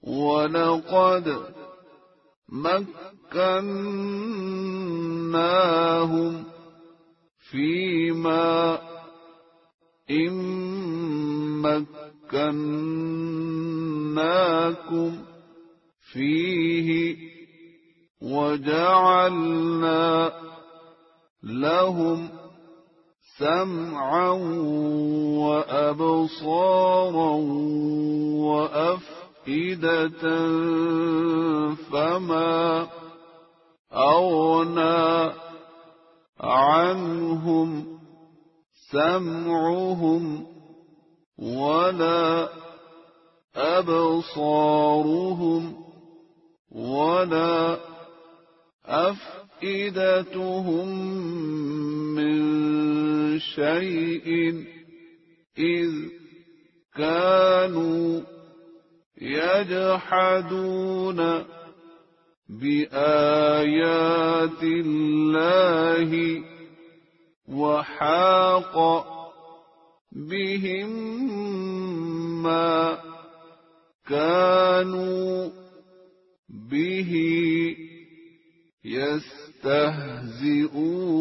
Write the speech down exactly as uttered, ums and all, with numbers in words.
ولقد مكناهم فيما إن مكناكم فيه وجعلنا لهم سمعا وأبصارا وأفئدة فما أغنى عنهم سمعهم ولا أبصارهم ولا أفئدتهم من شيء إذ كانوا يجحدون بآيات الله وحاق بهم ما كانوا به يستهزئون.